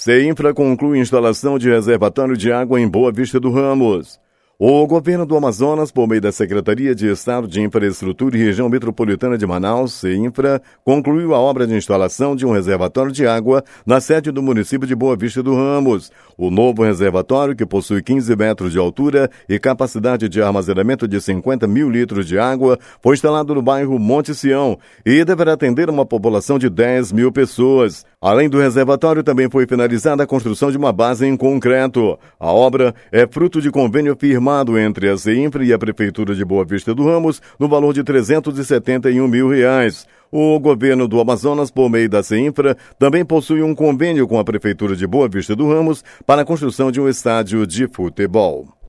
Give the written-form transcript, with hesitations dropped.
CEINFRA conclui instalação de reservatório de água em Boa Vista do Ramos. O governo do Amazonas, por meio da Secretaria de Estado de Infraestrutura e Região Metropolitana de Manaus, CEINFRA, concluiu a obra de instalação de um reservatório de água na sede do município de Boa Vista do Ramos. O novo reservatório, que possui 15 metros de altura e capacidade de armazenamento de 50 mil litros de água, foi instalado no bairro Monte Sião e deverá atender uma população de 10 mil pessoas. Além do reservatório, também foi finalizada a construção de uma base em concreto. A obra é fruto de convênio firmado entre a CEINFRA e a Prefeitura de Boa Vista do Ramos, no valor de R$371 mil. O governo do Amazonas, por meio da CEINFRA, também possui um convênio com a Prefeitura de Boa Vista do Ramos para a construção de um estádio de futebol.